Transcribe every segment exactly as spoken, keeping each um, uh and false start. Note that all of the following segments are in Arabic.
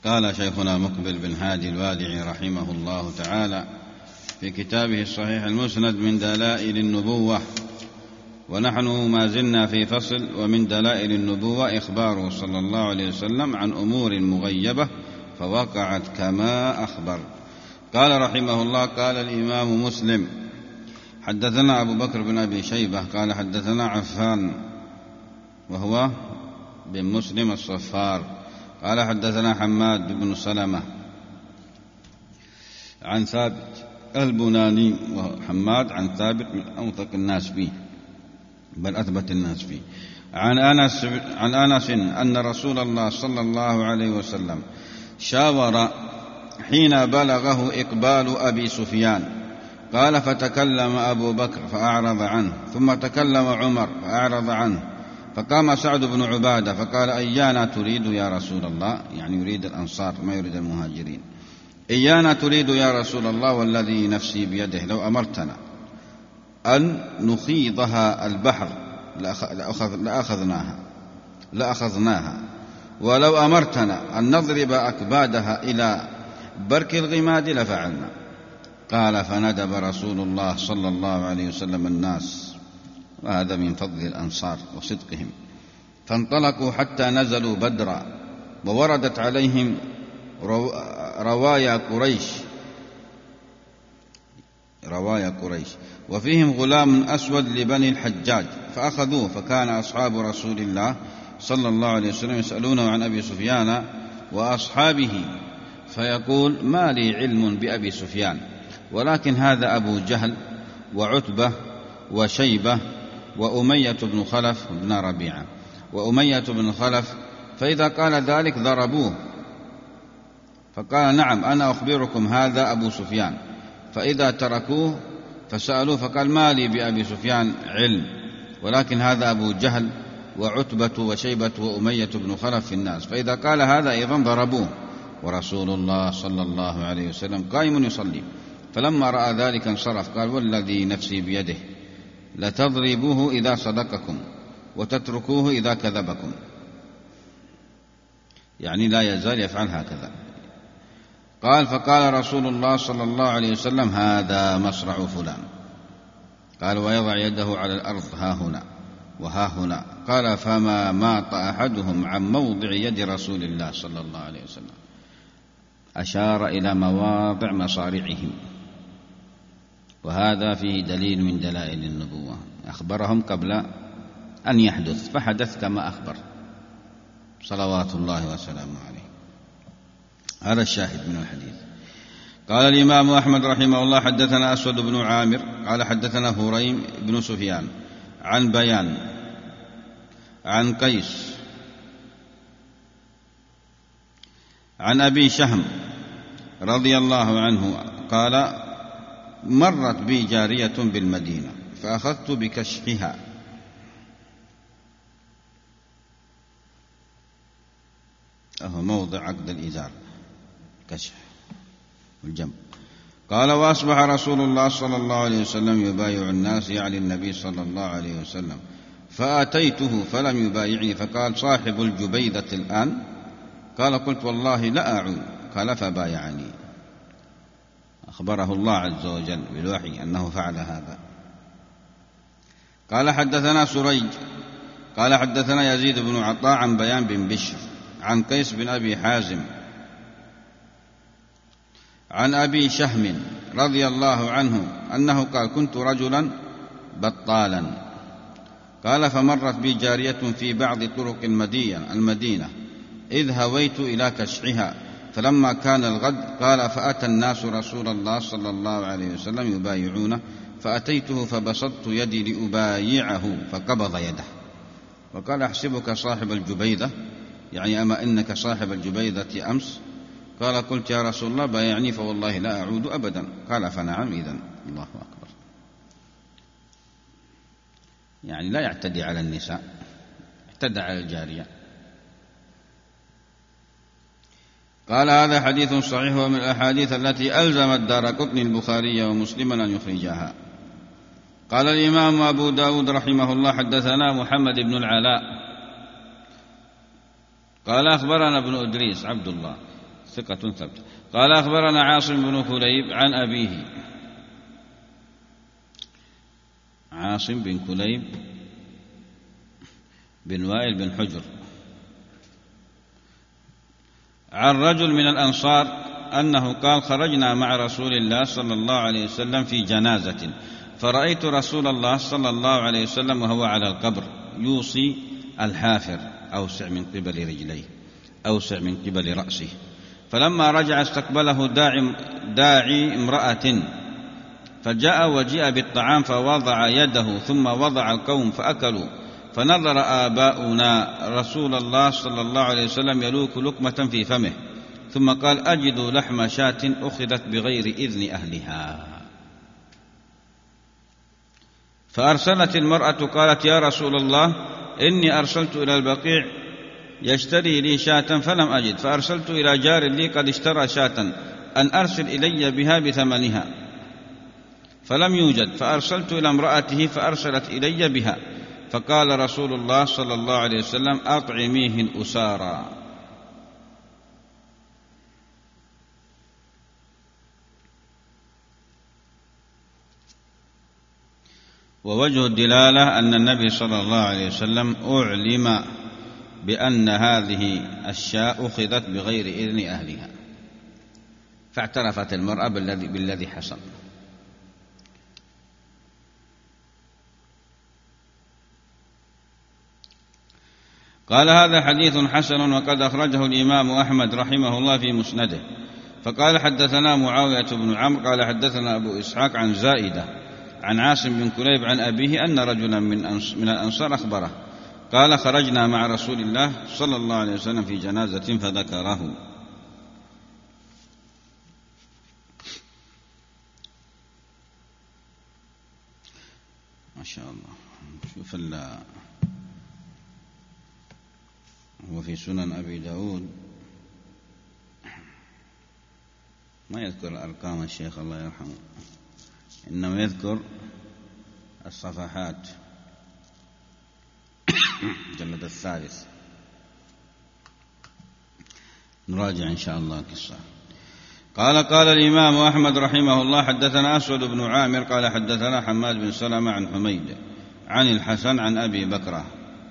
قال شيخنا مقبل بن هادي الوادعي رحمه الله تعالى في كتابه الصحيح المسند من دلائل النبوة، ونحن ما زلنا في فصل ومن دلائل النبوة إخباره صلى الله عليه وسلم عن أمور مغيبة فوقعت كما أخبر. قال رحمه الله: قال الإمام مسلم: حدثنا أبو بكر بن أبي شيبة قال حدثنا عفان وهو بن مسلم الصفار قال حدثنا حماد بن سلمة عن ثابت البناني، وحماد عن ثابت من أوثق الناس فيه بل أثبت الناس فيه، عن أنس عن أنس أن رسول الله صلى الله عليه وسلم شاور حين بلغه إقبال أبي سفيان، قال: فتكلم أبو بكر فأعرض عنه، ثم تكلم عمر فأعرض عنه، فقام سعد بن عبادة فقال: إيانا تريد يا رسول الله، يعني يريد الأنصار ما يريد المهاجرين، إيانا تريد يا رسول الله والذي نفسي بيده لو أمرتنا أن نخيضها البحر لأخذناها لأخذناها ولو أمرتنا أن نضرب أكبادها إلى برك الغماد لفعلنا. قال: فندب رسول الله صلى الله عليه وسلم الناس، وهذا من فضل الأنصار وصدقهم، فانطلقوا حتى نزلوا بدرا، ووردت عليهم روايا قريش روايا قريش وفيهم غلام أسود لبني الحجاج، فأخذوه، فكان أصحاب رسول الله صلى الله عليه وسلم يسألونه عن أبي سفيان وأصحابه، فيقول: ما لي علم بأبي سفيان، ولكن هذا أبو جهل وعتبة وشيبة وأمية بن خلف بن ربيعة وأمية بن خلف، فإذا قال ذلك ضربوه. فقال: نعم أنا أخبركم هذا أبو سفيان. فإذا تركوه فسألوه فقال: ما لي بأبي سفيان علم، ولكن هذا أبو جهل وعتبة وشيبة وأمية بن خلف في الناس، فإذا قال هذا أيضا ضربوه، ورسول الله صلى الله عليه وسلم قائم يصلي. فلما رأى ذلك انصرف، قال: والذي نفسي بيده لتضربوه إذا صدقكم وتتركوه إذا كذبكم، يعني لا يزال يفعل هكذا. قال: فقال رسول الله صلى الله عليه وسلم: هذا مصرع فلان. قال: ويضع يده على الأرض ها هنا وها هنا. قال: فما ماط أحدهم عن موضع يد رسول الله صلى الله عليه وسلم. أشار إلى مواضع مصارعهم، وهذا فيه دليل من دلائل النبوة، أخبرهم قبل أن يحدث فحدث كما أخبر صلوات الله وسلامه عليه. هذا الشاهد من الحديث. قال الإمام أحمد رحمه الله: حدثنا أسود بن عامر قال حدثنا هريم بن سفيان عن بيان عن قيس عن أبي شهم رضي الله عنه قال: مرت بي جارية بالمدينة فأخذت بكشفها أهو موضع عقد الإزار كشف الجنب. قال: وأصبح رسول الله صلى الله عليه وسلم يبايع الناس، يعني النبي صلى الله عليه وسلم، فأتيته فلم يبايعني، فقال: صاحب الجبيدة الآن؟ قال: قلت: والله لا أعود. قال: فبايعني. أخبره الله عز وجل بالوحي أنه فعل هذا. قال: حدثنا سريج قال حدثنا يزيد بن عطاء عن بيان بن بشر عن قيس بن أبي حازم عن أبي شهم رضي الله عنه أنه قال: كنت رجلا بطالا. قال: فمرت بي جارية في بعض طرق المدينة إذ هويت إلى كشعها، فلما كان الغد قال: فأتى الناس رسول الله صلى الله عليه وسلم يبايعونه، فأتيته فبسطت يدي لأبايعه فقبض يده، وقال: أحسبك صاحب الجبيدة، يعني أما إنك صاحب الجبيدة أمس؟ قال: قلت: يا رسول الله بايعني فوالله لا أعود أبدا. قال: فنعم إذن. الله أكبر. يعني لا يعتدي على النساء، اعتدى على الجارية. قال: هذا حديث صحيح ومن الأحاديث التي ألزمت دارقطني البخاري ومسلما أن يخرجها. قال الإمام أبو داود رحمه الله: حدثنا محمد بن العلاء قال: أخبرنا ابن إدريس عبد الله ثقة ثبت. قال أخبرنا عاصم بن كليب عن أبيه، عاصم بن كليب بن وائل بن حجر، عن رجل من الأنصار أنه قال: خرجنا مع رسول الله صلى الله عليه وسلم في جنازة، فرأيت رسول الله صلى الله عليه وسلم وهو على القبر يوصي الحافر: أوسع من قبل رجليه، أوسع من قبل رأسه. فلما رجع استقبله داعي, داعي امرأة، فجاء وجيء بالطعام فوضع يده، ثم وضع القوم فأكلوا. فنظر آباؤنا رسول الله صلى الله عليه وسلم يلوك لقمة في فمه، ثم قال: أجد لحم شاة أخذت بغير إذن أهلها. فأرسلت المرأة قالت: يا رسول الله، إني أرسلت إلى البقيع يشتري لي شاة فلم أجد، فأرسلت إلى جار لي قد اشترى شاة أن أرسل إلي بها بثمنها، فلم يوجد، فأرسلت إلى امرأته فأرسلت إلي بها، فقال رسول الله صلى الله عليه وسلم: أطعميه الأسارى. ووجه الدلالة أن النبي صلى الله عليه وسلم أعلم بأن هذه الشاء أخذت بغير إذن أهلها، فاعترفت المرأة بالذي, بالذي حصل. قال: هذا حديث حسن، وقد أخرجه الإمام أحمد رحمه الله في مسنده. فقال: حدثنا معاوية بن عمرو قال حدثنا أبو إسحاق عن زائدة عن عاصم بن كليب عن أبيه أن رجلا من الأنصار أخبره قال: خرجنا مع رسول الله صلى الله عليه وسلم في جنازة فذكره. ما شاء الله. شوف هو في سنن أبي داود ما يذكر الأرقام الشيخ الله يرحمه، إنما يذكر الصفحات. جلد الثالث نراجع إن شاء الله قصة. قال: قال الإمام أحمد رحمه الله: حدثنا أسود بن عامر قال حدثنا حماد بن سلمة عن حميد عن الحسن عن أبي بكرة.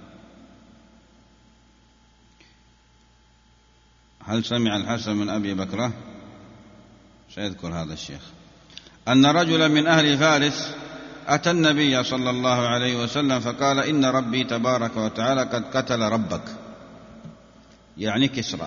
هل سمع الحسن من أبي بكرة؟ سيذكر هذا الشيخ. أن رجلا من أهل فارس أتى النبي صلى الله عليه وسلم فقال: إن ربي تبارك وتعالى قد قتل ربك، يعني كسرى.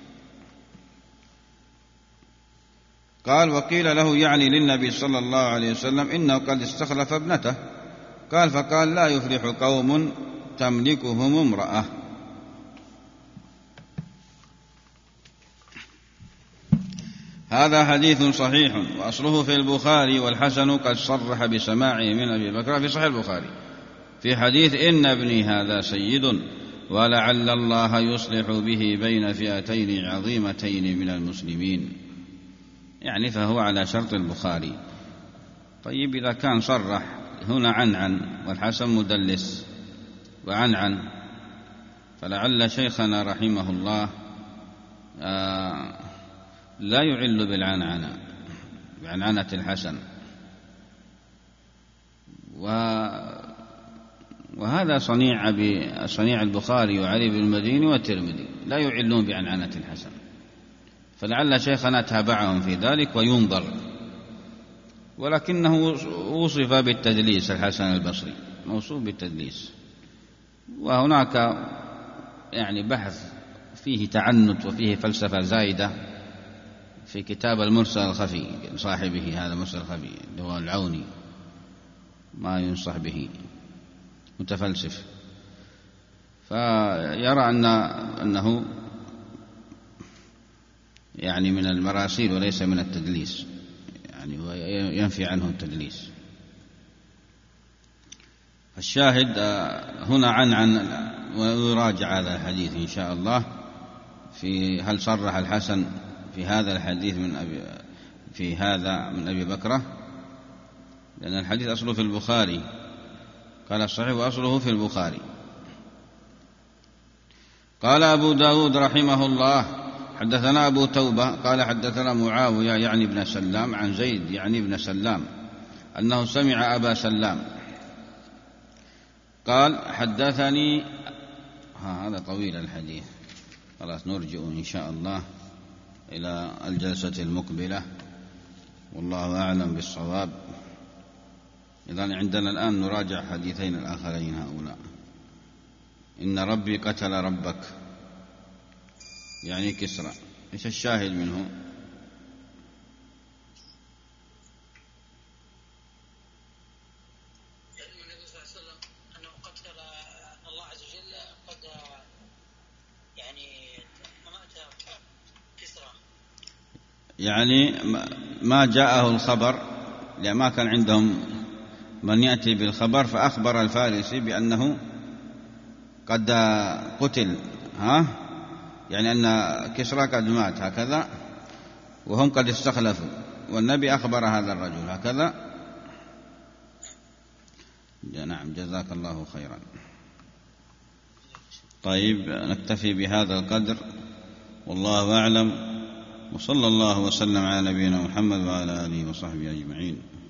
قال: وقيل له يعني للنبي صلى الله عليه وسلم إنه قد استخلف ابنته. قال: فقال: لا يفلح قوم تملكهم امرأة. هذا حديث صحيح، وأصله في البخاري، والحسن قد صرح بسماعه من أبي بكر في صحيح البخاري في حديث: إن ابني هذا سيد، ولعل الله يصلح به بين فئتين عظيمتين من المسلمين، يعني فهو على شرط البخاري. طيب، إذا كان صرح هنا عنعن والحسن مدلس وعنعن، فلعل شيخنا رحمه الله آه لا يعل بالعنعنة بعنعنة الحسن، وهذا صنيع صنيع البخاري وعلي بن المديني والترمذي، لا يعلون بعنعنة الحسن، فلعل شيخنا تابعهم في ذلك وينظر. ولكنه وصف بالتدليس، الحسن البصري موصوف بالتدليس، وهناك يعني بحث فيه تعنت وفيه فلسفة زايدة في كتاب المرسل الخفي صاحبه، هذا المرسل الخفي اللي هو العوني، ما ينصح به، متفلسف، فيرى أن أنه يعني من المراسيل وليس من التدليس، يعني ينفي عنه التدليس. الشاهد هنا عن عن ويراجع هذا الحديث إن شاء الله في هل صرح الحسن في هذا الحديث من أبي في هذا من أبي بكرة، لأن الحديث أصله في البخاري، قال الصحيح وأصله في البخاري. قال أبو داود رحمه الله: حدثنا أبو توبة قال حدثنا معاوية يعني ابن سلام عن زيد يعني ابن سلام أنه سمع أبا سلام قال حدثني. ها هذا طويل الحديث، خلاص نرجع إن شاء الله إلى الجلسة المقبلة، والله أعلم بالصواب. إذن عندنا الآن نراجع حديثين الآخرين هؤلاء. إن ربي قتل ربك يعني كسرى، إيش الشاهد منه؟ النبي صلى الله عليه وسلم أنه قتل، أن الله عز وجل قد يعني أمات كسرى، يعني ما جاءه الخبر، لأن ما كان عندهم من يأتي بالخبر، فأخبر الفارسي بأنه قد قتل، ها يعني أن كسرى قد مات هكذا، وهم قد استخلفوا، والنبي أخبر هذا الرجل هكذا. نعم جزاك الله خيرا. طيب نكتفي بهذا القدر، والله أعلم، وصلى الله وسلم على نبينا محمد وعلى آله وصحبه أجمعين.